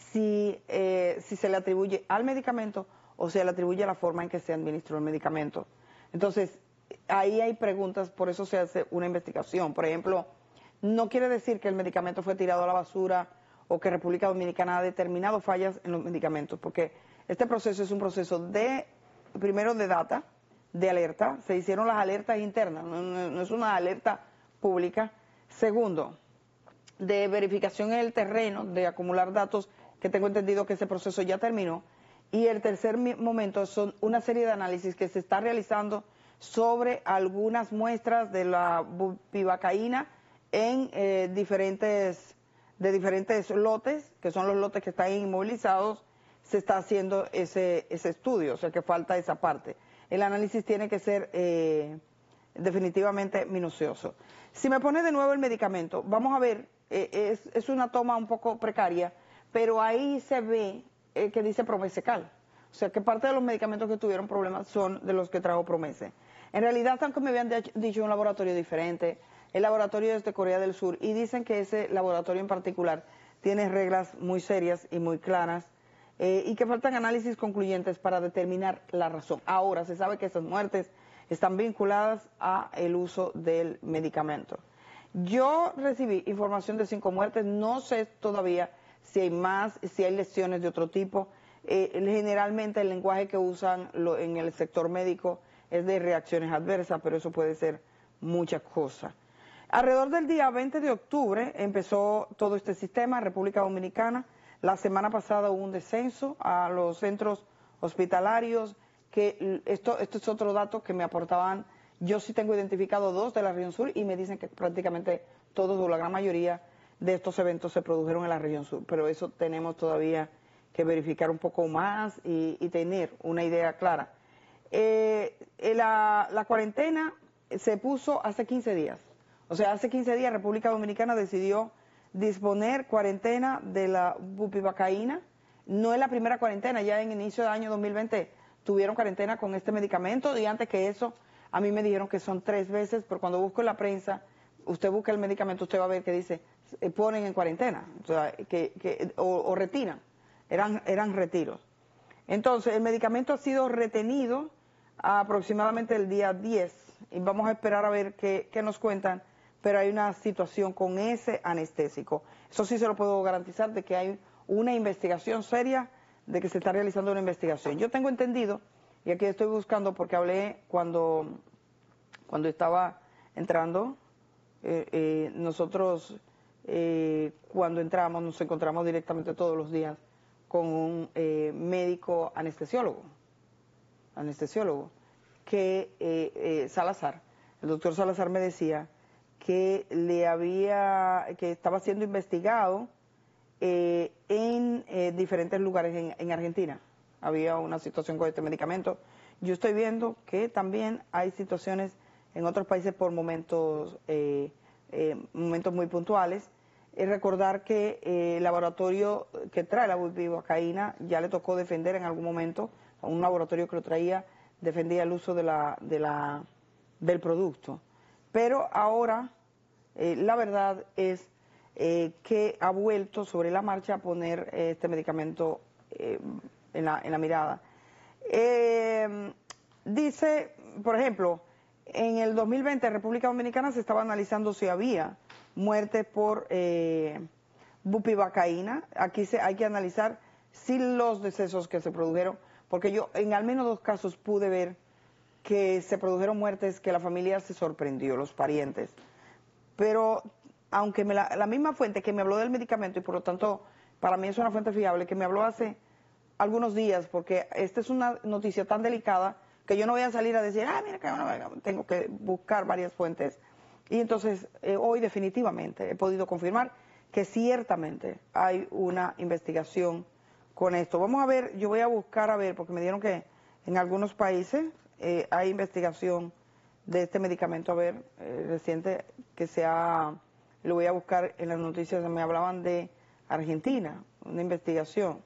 si, eh, si se le atribuye al medicamento o se le atribuye a la forma en que se administró el medicamento. Entonces, ahí hay preguntas, por eso se hace una investigación. Por ejemplo, no quiere decir que el medicamento fue tirado a la basura o que República Dominicana ha determinado fallas en los medicamentos, porque este proceso es un proceso de, primero de data, de alerta, se hicieron las alertas internas, no, no, no es una alerta pública. Segundo, de verificación en el terreno, de acumular datos, que tengo entendido que ese proceso ya terminó. Y el tercer momento son una serie de análisis que se está realizando sobre algunas muestras de la bupivacaína en eh, diferentes, de diferentes lotes, que son los lotes que están inmovilizados, se está haciendo ese, ese estudio, o sea que falta esa parte. El análisis tiene que ser eh, definitivamente minucioso. Si me pone de nuevo el medicamento, vamos a ver, eh, es, es una toma un poco precaria, pero ahí se ve eh, que dice Promesecal. O sea que parte de los medicamentos que tuvieron problemas son de los que trajo Promese. En realidad, aunque me habían dicho un laboratorio diferente, el laboratorio es de Corea del Sur, y dicen que ese laboratorio en particular tiene reglas muy serias y muy claras, eh, y que faltan análisis concluyentes para determinar la razón. Ahora, se sabe que esas muertes están vinculadas a el uso del medicamento. Yo recibí información de cinco muertes, no sé todavía si hay más, si hay lesiones de otro tipo. Eh, generalmente el lenguaje que usan lo, en el sector médico es de reacciones adversas, pero eso puede ser muchas cosas. Alrededor del día veinte de octubre empezó todo este sistema en República Dominicana. La semana pasada hubo un descenso a los centros hospitalarios, que esto, esto es otro dato que me aportaban. Yo sí tengo identificado dos de la región sur y me dicen que prácticamente todos o la gran mayoría de estos eventos se produjeron en la región sur, pero eso tenemos todavía que verificar un poco más y, y tener una idea clara. Eh, la, la cuarentena se puso hace quince días, o sea, hace quince días República Dominicana decidió disponer cuarentena de la bupivacaína. No es la primera cuarentena, ya en inicio del año dos mil veinte tuvieron cuarentena con este medicamento, y antes que eso a mí me dijeron que son tres veces, pero cuando busco en la prensa, usted busca el medicamento, usted va a ver que dice, eh, ponen en cuarentena, o sea, que, que, o, o retiran, eran, eran retiros. Entonces, el medicamento ha sido retenido aproximadamente el día diez y vamos a esperar a ver qué, qué nos cuentan, pero hay una situación con ese anestésico. Eso sí se lo puedo garantizar, de que hay una investigación seria, de que se está realizando una investigación. Yo tengo entendido, y aquí estoy buscando porque hablé cuando, cuando estaba entrando, eh, eh, nosotros eh, cuando entramos nos encontramos directamente todos los días con un eh, médico anestesiólogo, anestesiólogo, que eh, eh, Salazar, el doctor Salazar me decía que le había, que estaba siendo investigado eh, en eh, diferentes lugares en, en Argentina. Había una situación con este medicamento. Yo estoy viendo que también hay situaciones en otros países por momentos, eh, eh, momentos muy puntuales. Es recordar que eh, el laboratorio que trae la bupivacaína ya le tocó defender en algún momento, a un laboratorio que lo traía, defendía el uso de la, de la, del producto. Pero ahora eh, la verdad es eh, que ha vuelto sobre la marcha a poner eh, este medicamento eh, en, la, en la mirada. Eh, dice, por ejemplo, en el dos mil veinte en República Dominicana se estaba analizando si había muerte por eh, bupivacaína. Aquí se, hay que analizar si los decesos que se produjeron, porque yo en al menos dos casos pude ver que se produjeron muertes que la familia se sorprendió, los parientes. Pero aunque me la, la misma fuente que me habló del medicamento, y por lo tanto para mí es una fuente fiable, que me habló hace algunos días, porque esta es una noticia tan delicada que yo no voy a salir a decir, ah, mira, que no, tengo que buscar varias fuentes. Y entonces, eh, hoy definitivamente he podido confirmar que ciertamente hay una investigación con esto. Vamos a ver, yo voy a buscar a ver, porque me dieron que en algunos países eh, hay investigación de este medicamento, a ver, eh, reciente, que se ha, lo voy a buscar en las noticias, me hablaban de Argentina, una investigación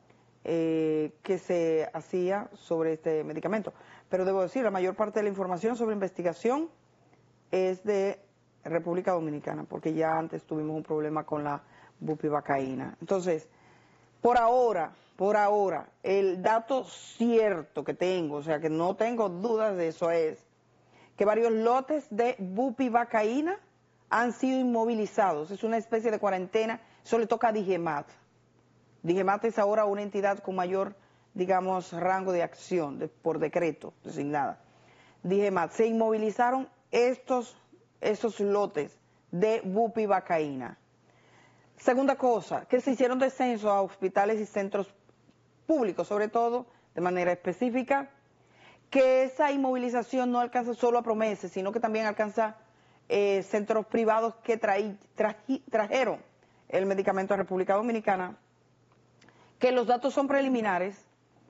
eh, que se hacía sobre este medicamento. Pero debo decir, la mayor parte de la información sobre investigación es de República Dominicana, porque ya antes tuvimos un problema con la bupivacaína. Entonces, por ahora, por ahora, el dato cierto que tengo, o sea que no tengo dudas de eso, es que varios lotes de bupivacaína han sido inmovilizados. Es una especie de cuarentena, eso le toca a Digemat. Digemat es ahora una entidad con mayor, digamos, rango de acción, de, por decreto designada. Digemat, se inmovilizaron estos, estos lotes de bupivacaína. Segunda cosa, que se hicieron descensos a hospitales y centros públicos, sobre todo, de manera específica, que esa inmovilización no alcanza solo a Promeses, sino que también alcanza eh, centros privados que traí, traji, trajeron el medicamento a República Dominicana, que los datos son preliminares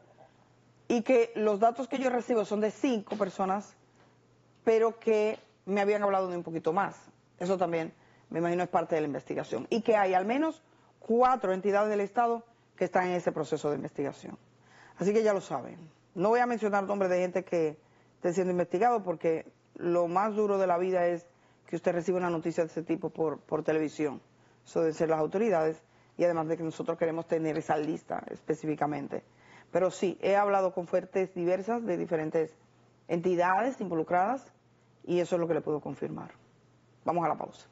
y que los datos que yo recibo son de cinco personas, pero que me habían hablado de un poquito más. Eso también, me imagino, es parte de la investigación. Y que hay al menos cuatro entidades del Estado que están en ese proceso de investigación. Así que ya lo saben. No voy a mencionar nombres de gente que esté siendo investigado, porque lo más duro de la vida es que usted reciba una noticia de ese tipo por, por televisión. Eso deben ser las autoridades, y además de que nosotros queremos tener esa lista específicamente. Pero sí, he hablado con fuentes diversas de diferentes entidades involucradas, y eso es lo que le puedo confirmar. Vamos a la pausa.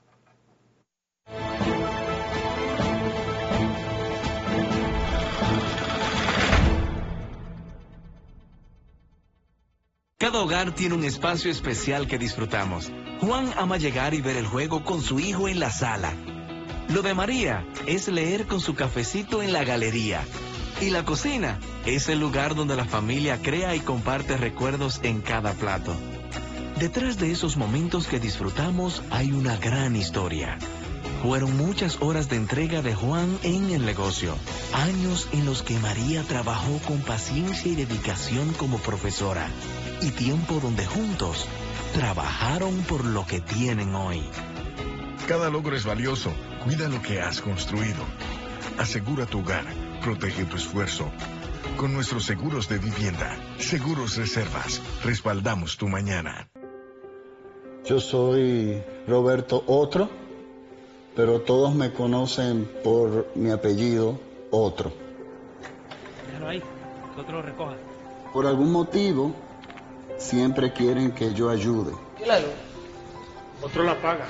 Cada hogar tiene un espacio especial que disfrutamos. Juan ama llegar y ver el juego con su hijo en la sala. Lo de María es leer con su cafecito en la galería. Y la cocina es el lugar donde la familia crea y comparte recuerdos en cada plato. Detrás de esos momentos que disfrutamos hay una gran historia. Fueron muchas horas de entrega de Juan en el negocio. Años en los que María trabajó con paciencia y dedicación como profesora. Y tiempo donde juntos trabajaron por lo que tienen hoy. Cada logro es valioso. Cuida lo que has construido. Asegura tu hogar. Protege tu esfuerzo. Con nuestros seguros de vivienda, Seguros Reservas, respaldamos tu mañana. Yo soy Roberto Otro, pero todos me conocen por mi apellido Otro. Déjalo ahí. que otro lo recoja. Por algún motivo, siempre quieren que yo ayude. Claro. Otro la paga.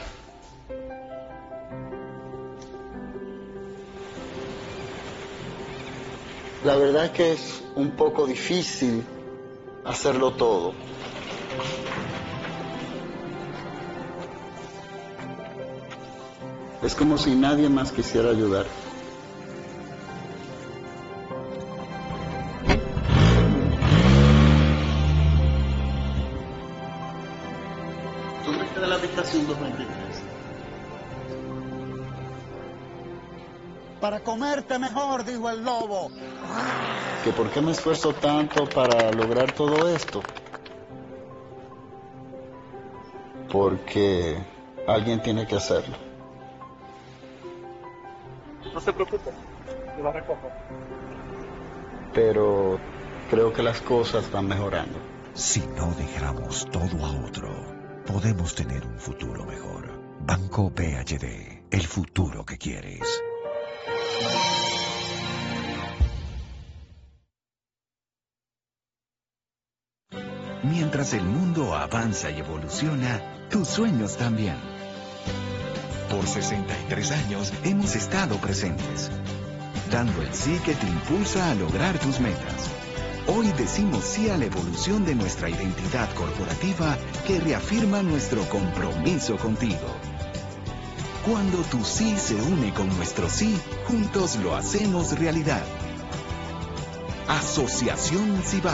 La verdad es que es un poco difícil hacerlo todo. Es como si nadie más quisiera ayudar. ¿Dónde queda la habitación doscientos veintitrés? Para comerte mejor, dijo el lobo. ¿Que por qué me esfuerzo tanto para lograr todo esto? Porque alguien tiene que hacerlo. No se preocupe, yo la recojo. Pero creo que las cosas van mejorando. Si no dejamos todo a otro, podemos tener un futuro mejor. Banco B H D, el futuro que quieres. Mientras el mundo avanza y evoluciona, tus sueños también. Por sesenta y tres años hemos estado presentes, dando el sí que te impulsa a lograr tus metas. Hoy decimos sí a la evolución de nuestra identidad corporativa que reafirma nuestro compromiso contigo. Cuando tu sí se une con nuestro sí, juntos lo hacemos realidad. Asociación Cibao.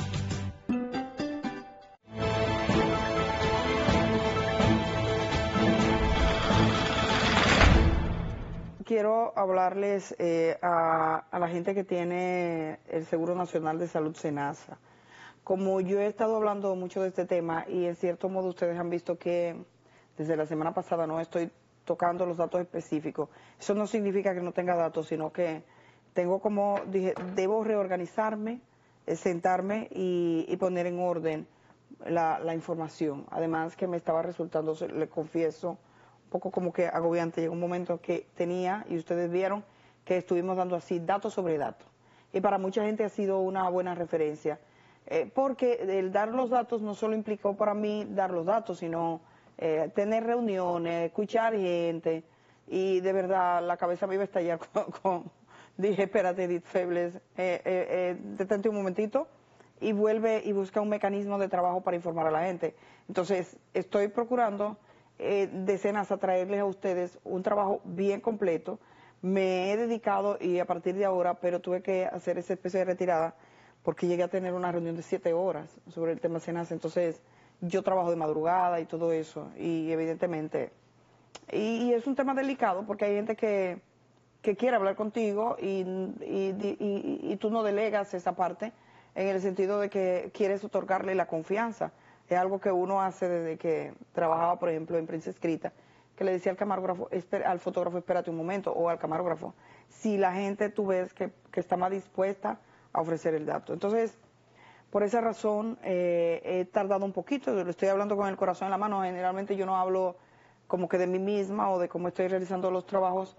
Quiero hablarles eh, a, a la gente que tiene el Seguro Nacional de Salud SENASA. Como yo he estado hablando mucho de este tema y en cierto modo ustedes han visto que desde la semana pasada no estoy tocando los datos específicos. Eso no significa que no tenga datos, sino que tengo como, dije, debo reorganizarme, eh, sentarme y, y poner en orden la, la información. Además que me estaba resultando, le confieso, poco como que agobiante. Llegó un momento que tenía, y ustedes vieron, que estuvimos dando así datos sobre datos. Y para mucha gente ha sido una buena referencia, eh, porque el dar los datos no solo implicó para mí dar los datos, sino eh, tener reuniones, escuchar gente, y de verdad la cabeza me iba a estallar con... con dije, espérate, Edith Febles, eh, eh, eh, detente un momentito, y vuelve y busca un mecanismo de trabajo para informar a la gente. Entonces, estoy procurando... Eh, de SENASA a traerles a ustedes un trabajo bien completo. Me he dedicado y a partir de ahora, pero tuve que hacer esa especie de retirada porque llegué a tener una reunión de siete horas sobre el tema SENASA. Entonces yo trabajo de madrugada y todo eso y evidentemente, y, y es un tema delicado porque hay gente que, que quiere hablar contigo y, y, y, y tú no delegas esa parte en el sentido de que quieres otorgarle la confianza. Es algo que uno hace desde que trabajaba, por ejemplo, en prensa escrita, que le decía al camarógrafo, al fotógrafo, espérate un momento, o al camarógrafo, si la gente tú ves que, que está más dispuesta a ofrecer el dato. Entonces, por esa razón, eh, he tardado un poquito, lo estoy hablando con el corazón en la mano. Generalmente yo no hablo como que de mí misma o de cómo estoy realizando los trabajos,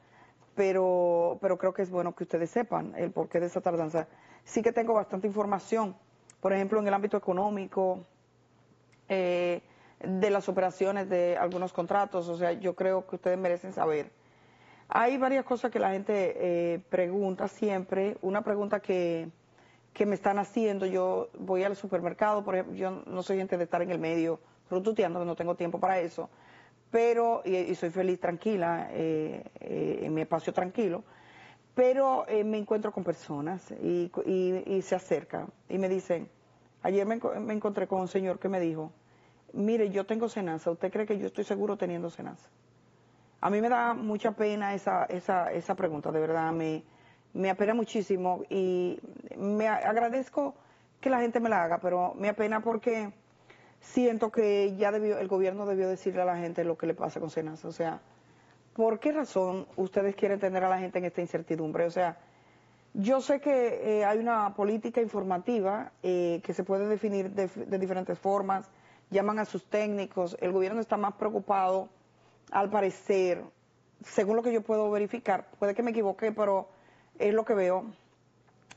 pero, pero creo que es bueno que ustedes sepan el porqué de esa tardanza. Sí que tengo bastante información, por ejemplo, en el ámbito económico, Eh, de las operaciones de algunos contratos. O sea, yo creo que ustedes merecen saber. Hay varias cosas que la gente eh, pregunta siempre. Una pregunta que, que me están haciendo, yo voy al supermercado, por ejemplo, yo no soy gente de estar en el medio rututeando, no tengo tiempo para eso, pero, y, y soy feliz, tranquila, eh, eh, en mi espacio tranquilo, pero eh, me encuentro con personas y, y, y se acercan y me dicen, ayer me, me encontré con un señor que me dijo, mire, yo tengo SENASA, ¿usted cree que yo estoy seguro teniendo SENASA? A mí me da mucha pena esa, esa, esa pregunta, de verdad, me, me apena muchísimo y me agradezco que la gente me la haga, pero me apena porque siento que ya debió, el gobierno debió decirle a la gente lo que le pasa con SENASA. O sea, ¿por qué razón ustedes quieren tener a la gente en esta incertidumbre? O sea, yo sé que eh, hay una política informativa eh, que se puede definir de, de diferentes formas, llaman a sus técnicos, el gobierno está más preocupado, al parecer, según lo que yo puedo verificar, puede que me equivoque, pero es lo que veo,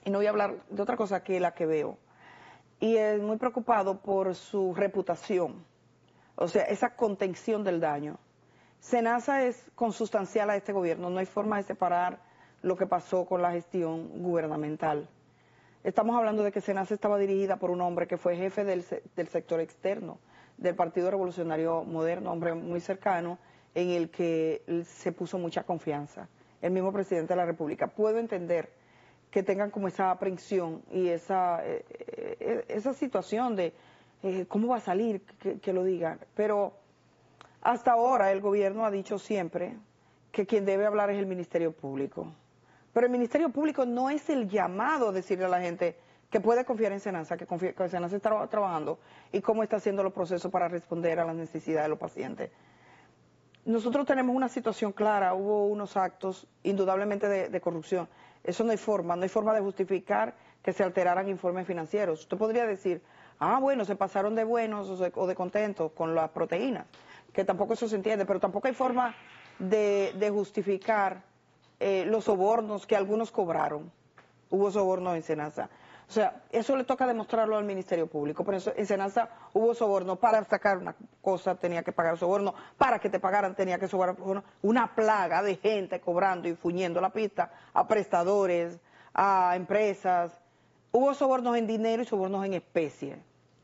y no voy a hablar de otra cosa que la que veo, y es muy preocupado por su reputación, o sea, esa contención del daño. SENASA es consustancial a este gobierno, no hay forma de separar lo que pasó con la gestión gubernamental. Estamos hablando de que SENASA estaba dirigida por un hombre que fue jefe del, del sector externo del Partido Revolucionario Moderno, hombre muy cercano, en el que se puso mucha confianza, el mismo presidente de la República. Puedo entender que tengan como esa aprensión y esa, eh, esa situación de eh, cómo va a salir, que, que lo digan, pero hasta ahora el gobierno ha dicho siempre que quien debe hablar es el Ministerio Público. Pero el Ministerio Público no es el llamado a decirle a la gente que puede confiar en SENASA, que, confía, que SENASA está trabajando y cómo está haciendo los procesos para responder a las necesidades de los pacientes. Nosotros tenemos una situación clara, hubo unos actos indudablemente de, de corrupción. Eso no hay forma, no hay forma de justificar que se alteraran informes financieros. Usted podría decir, ah, bueno, se pasaron de buenos o de, o de contentos con las proteínas, que tampoco eso se entiende, pero tampoco hay forma de, de justificar eh, los sobornos que algunos cobraron. Hubo sobornos en SENASA. O sea, eso le toca demostrarlo al Ministerio Público. Por eso en SENASA hubo soborno. Para sacar una cosa tenía que pagar soborno. Para que te pagaran tenía que soborno. Una plaga de gente cobrando y fuñendo la pista a prestadores, a empresas. Hubo sobornos en dinero y sobornos en especie.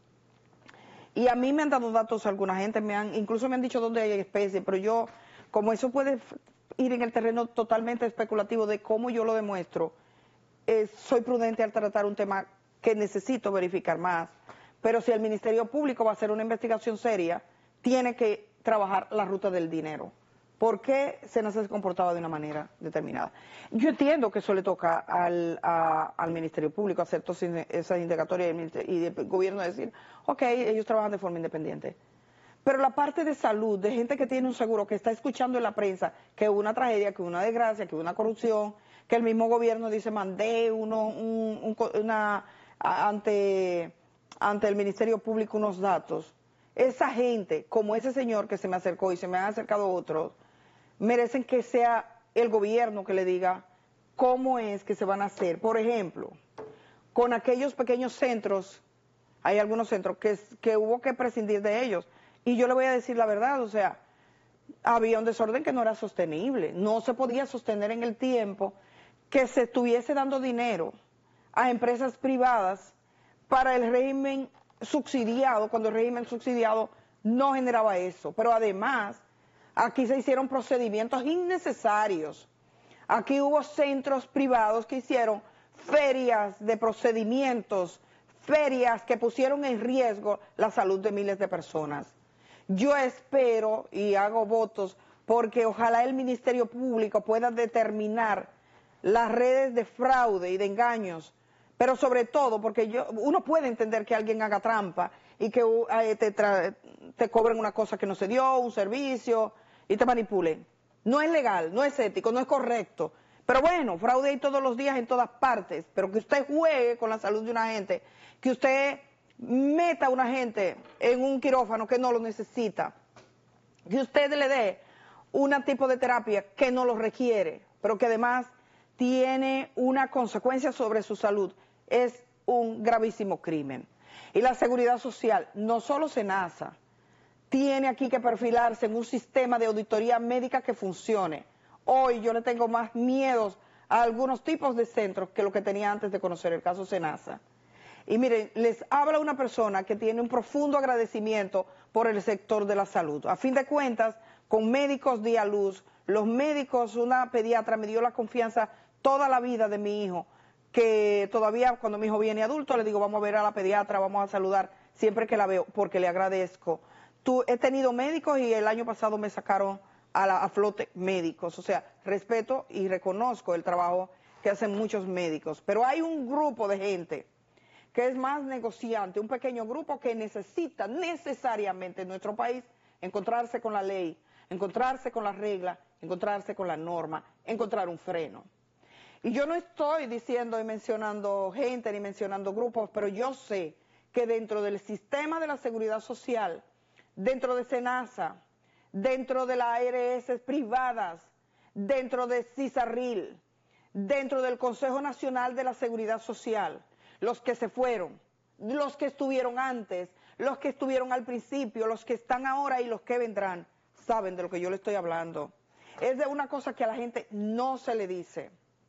Y a mí me han dado datos alguna gente, me han, incluso me han dicho dónde hay especie, pero yo, como eso puede ir en el terreno totalmente especulativo de cómo yo lo demuestro, Eh, soy prudente al tratar un tema que necesito verificar más, pero si el Ministerio Público va a hacer una investigación seria, tiene que trabajar la ruta del dinero. ¿Por qué SENASA se comportaba de una manera determinada? Yo entiendo que eso le toca al, a, al Ministerio Público hacer todas esas indagatorias y el gobierno decir, ok, ellos trabajan de forma independiente. Pero la parte de salud, de gente que tiene un seguro, que está escuchando en la prensa que hubo una tragedia, que hubo una desgracia, que hubo una corrupción, que el mismo gobierno dice, mandé uno, un, un, una, ante, ante el Ministerio Público unos datos. Esa gente, como ese señor que se me acercó y se me han acercado otros, merecen que sea el gobierno que le diga cómo es que se van a hacer. Por ejemplo, con aquellos pequeños centros, hay algunos centros que, que hubo que prescindir de ellos. Y yo le voy a decir la verdad, o sea, había un desorden que no era sostenible. No se podía sostener en el tiempo que se estuviese dando dinero a empresas privadas para el régimen subsidiado, cuando el régimen subsidiado no generaba eso. Pero además, aquí se hicieron procedimientos innecesarios. Aquí hubo centros privados que hicieron ferias de procedimientos, ferias que pusieron en riesgo la salud de miles de personas. Yo espero y hago votos porque ojalá el Ministerio Público pueda determinar las redes de fraude y de engaños, pero sobre todo porque yo, uno puede entender que alguien haga trampa y que eh, te, tra, te cobren una cosa que no se dio, un servicio, y te manipulen. No es legal, no es ético, no es correcto. Pero bueno, fraude hay todos los días en todas partes, pero que usted juegue con la salud de una gente, que usted meta a una gente en un quirófano que no lo necesita, que usted le dé un tipo de terapia que no lo requiere, pero que además tiene una consecuencia sobre su salud, es un gravísimo crimen. Y la seguridad social, no solo SENASA, tiene aquí que perfilarse en un sistema de auditoría médica que funcione. Hoy yo le tengo más miedos a algunos tipos de centros que lo que tenía antes de conocer el caso SENASA. Y miren, les habla una persona que tiene un profundo agradecimiento por el sector de la salud. A fin de cuentas, con médicos di a luz, los médicos, una pediatra me dio la confianza toda la vida de mi hijo, que todavía cuando mi hijo viene adulto le digo, vamos a ver a la pediatra, vamos a saludar siempre que la veo, porque le agradezco. Tú, he tenido médicos y el año pasado me sacaron a, la, a flote médicos, o sea, respeto y reconozco el trabajo que hacen muchos médicos, pero hay un grupo de gente que es más negociante, un pequeño grupo que necesita necesariamente en nuestro país encontrarse con la ley, encontrarse con la regla, encontrarse con la norma, encontrar un freno. Y yo no estoy diciendo y mencionando gente ni mencionando grupos, pero yo sé que dentro del sistema de la seguridad social, dentro de SENASA, dentro de las A R S privadas, dentro de CISARRIL, dentro del Consejo Nacional de la Seguridad Social, los que se fueron, los que estuvieron antes, los que estuvieron al principio, los que están ahora y los que vendrán, saben de lo que yo le estoy hablando. Es de una cosa que a la gente no se le dice,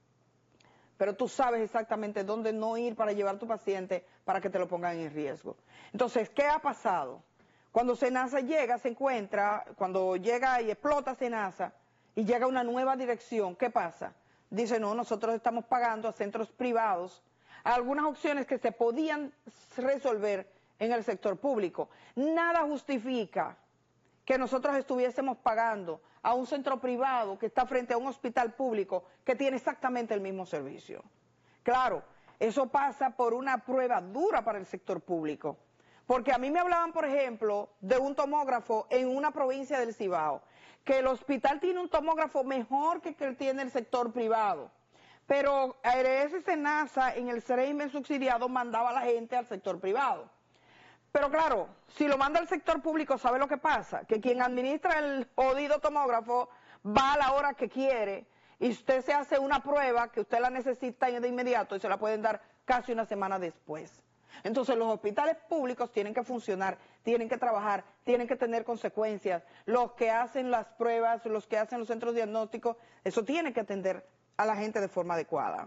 pero tú sabes exactamente dónde no ir para llevar a tu paciente para que te lo pongan en riesgo. Entonces, ¿qué ha pasado? Cuando SENASA llega, se encuentra, cuando llega y explota SENASA y llega una nueva dirección, ¿qué pasa? Dice, no, nosotros estamos pagando a centros privados algunas opciones que se podían resolver en el sector público. Nada justifica que nosotros estuviésemos pagando a un centro privado que está frente a un hospital público que tiene exactamente el mismo servicio. Claro, eso pasa por una prueba dura para el sector público, porque a mí me hablaban, por ejemplo, de un tomógrafo en una provincia del Cibao, que el hospital tiene un tomógrafo mejor que el que tiene el sector privado, pero ese SENASA en el régimen subsidiado mandaba a la gente al sector privado. Pero claro, si lo manda al sector público, ¿sabe lo que pasa? Que quien administra el jodido tomógrafo va a la hora que quiere y usted se hace una prueba que usted la necesita de inmediato y se la pueden dar casi una semana después. Entonces los hospitales públicos tienen que funcionar, tienen que trabajar, tienen que tener consecuencias. Los que hacen las pruebas, los que hacen los centros diagnósticos, eso tiene que atender a la gente de forma adecuada.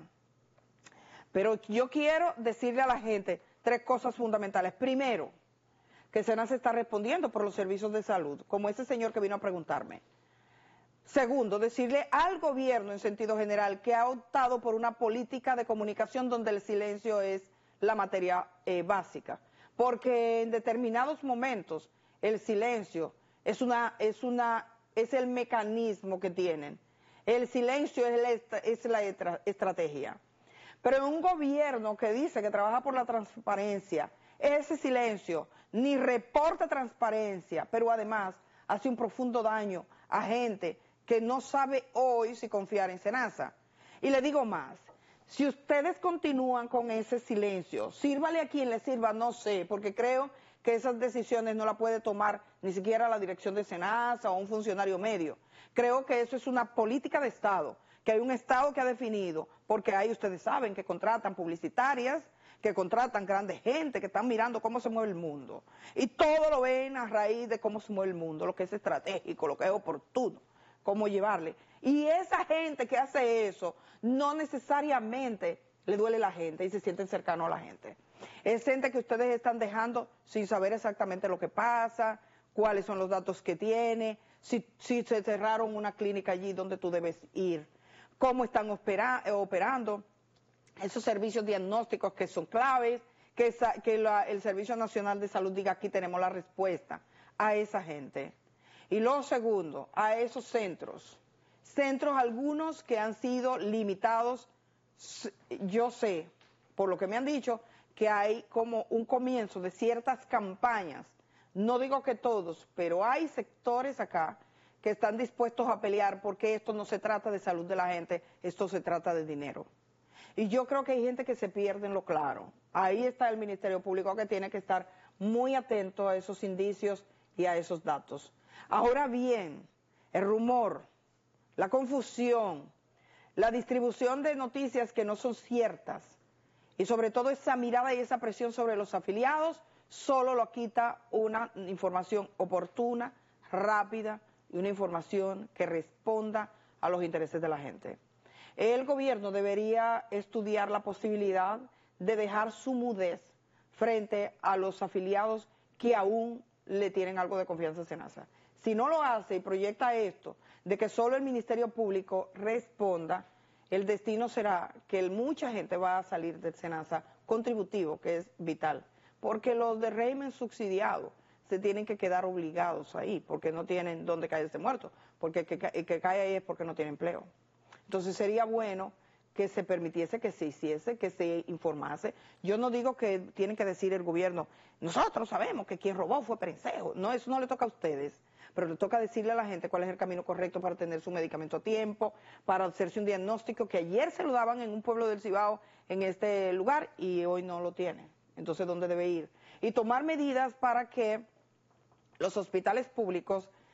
Pero yo quiero decirle a la gente tres cosas fundamentales. Primero, que SENASA está respondiendo por los servicios de salud, como ese señor que vino a preguntarme. Segundo, decirle al gobierno en sentido general que ha optado por una política de comunicación donde el silencio es la materia eh, básica, porque en determinados momentos el silencio es una es una es el mecanismo que tienen. El silencio es la, es la estra, estrategia. Pero en un gobierno que dice que trabaja por la transparencia, ese silencio ni reporta transparencia, pero además hace un profundo daño a gente que no sabe hoy si confiar en SENASA. Y le digo más, si ustedes continúan con ese silencio, sírvale a quien le sirva, no sé, porque creo que esas decisiones no las puede tomar ni siquiera la dirección de SENASA o un funcionario medio. Creo que eso es una política de Estado, que hay un Estado que ha definido, porque ahí ustedes saben que contratan publicitarias, que contratan grandes gente, que están mirando cómo se mueve el mundo. Y todo lo ven a raíz de cómo se mueve el mundo, lo que es estratégico, lo que es oportuno, cómo llevarle. Y esa gente que hace eso, no necesariamente le duele a la gente y se sienten cercanos a la gente. Es gente que ustedes están dejando sin saber exactamente lo que pasa, cuáles son los datos que tiene, si, si se cerraron una clínica allí donde tú debes ir, cómo están opera, operando, esos servicios diagnósticos que son claves, que, esa, que la, el Servicio Nacional de Salud diga aquí tenemos la respuesta a esa gente. Y lo segundo, a esos centros, centros algunos que han sido limitados, yo sé, por lo que me han dicho, que hay como un comienzo de ciertas campañas, no digo que todos, pero hay sectores acá que están dispuestos a pelear porque esto no se trata de salud de la gente, esto se trata de dinero. Y yo creo que hay gente que se pierde en lo claro. Ahí está el Ministerio Público que tiene que estar muy atento a esos indicios y a esos datos. Ahora bien, el rumor, la confusión, la distribución de noticias que no son ciertas y sobre todo esa mirada y esa presión sobre los afiliados solo lo quita una información oportuna, rápida y una información que responda a los intereses de la gente. El gobierno debería estudiar la posibilidad de dejar su mudez frente a los afiliados que aún le tienen algo de confianza a SENASA. Si no lo hace y proyecta esto, de que solo el Ministerio Público responda, el destino será que mucha gente va a salir del SENASA contributivo, que es vital, porque los de régimen subsidiado se tienen que quedar obligados ahí, porque no tienen dónde caerse muerto, porque el que, el que cae ahí es porque no tiene empleo. Entonces sería bueno que se permitiese que se hiciese, que se informase. Yo no digo que tienen que decir el gobierno, nosotros sabemos que quien robó fue Prensejo. No, eso no le toca a ustedes, pero le toca decirle a la gente cuál es el camino correcto para tener su medicamento a tiempo, para hacerse un diagnóstico que ayer se lo daban en un pueblo del Cibao, en este lugar, y hoy no lo tienen. Entonces, ¿dónde debe ir? Y tomar medidas para que los hospitales públicos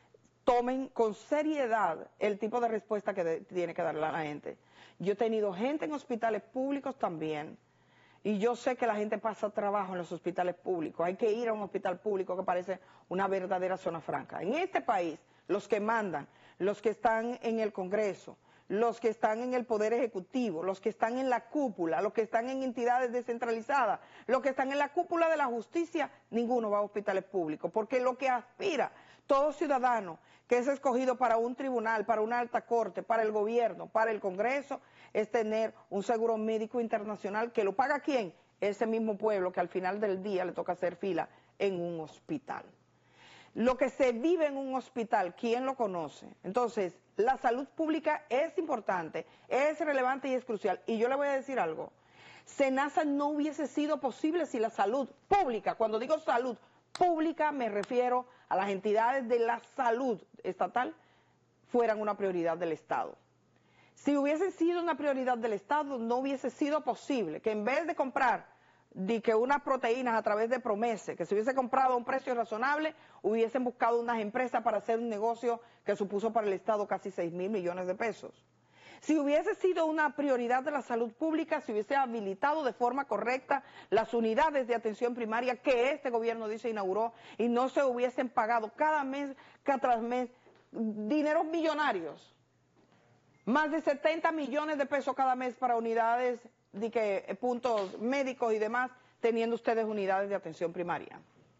tomen con seriedad el tipo de respuesta que de, tiene que darle a la gente. Yo he tenido gente en hospitales públicos también, y yo sé que la gente pasa trabajo en los hospitales públicos. Hay que ir a un hospital público que parece una verdadera zona franca. En este país, los que mandan, los que están en el Congreso, los que están en el Poder Ejecutivo, los que están en la cúpula, los que están en entidades descentralizadas, los que están en la cúpula de la justicia, ninguno va a hospitales públicos, porque lo que aspira todo ciudadano que es escogido para un tribunal, para una alta corte, para el gobierno, para el Congreso, es tener un seguro médico internacional que lo paga ¿quién? Ese mismo pueblo que al final del día le toca hacer fila en un hospital. Lo que se vive en un hospital, ¿quién lo conoce? Entonces, la salud pública es importante, es relevante y es crucial. Y yo le voy a decir algo, SENASA no hubiese sido posible si la salud pública, cuando digo salud pública me refiero a las entidades de la salud estatal, fueran una prioridad del Estado. Si hubiese sido una prioridad del Estado, no hubiese sido posible que en vez de comprar de que unas proteínas a través de Promese, que se hubiese comprado a un precio razonable, hubiesen buscado unas empresas para hacer un negocio que supuso para el Estado casi seis mil millones de pesos. Si hubiese sido una prioridad de la salud pública, se hubiese habilitado de forma correcta las unidades de atención primaria que este gobierno dice inauguró y no se hubiesen pagado cada mes, cada tras mes, dineros millonarios. Más de setenta millones de pesos cada mes para unidades de que puntos médicos y demás, teniendo ustedes unidades de atención primaria.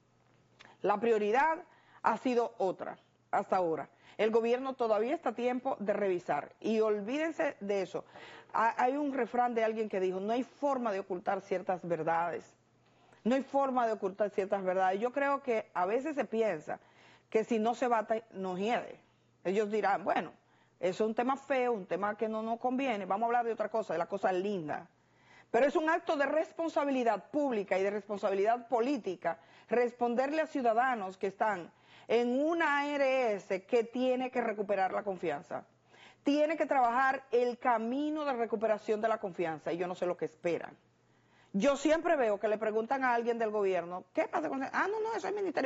La prioridad ha sido otra hasta ahora. El gobierno todavía está a tiempo de revisar y olvídense de eso. Hay un refrán de alguien que dijo, no hay forma de ocultar ciertas verdades. No hay forma de ocultar ciertas verdades. Yo creo que a veces se piensa que si no se bate, no hiede. Ellos dirán, bueno, eso es un tema feo, un tema que no nos conviene, vamos a hablar de otra cosa, de la cosa linda. Pero es un acto de responsabilidad pública y de responsabilidad política responderle a ciudadanos que están en una A R S que tiene que recuperar la confianza. Tiene que trabajar el camino de recuperación de la confianza y yo no sé lo que esperan. Yo siempre veo que le preguntan a alguien del gobierno, ¿qué pasa con eso? Ah, no, no, eso es ministerio.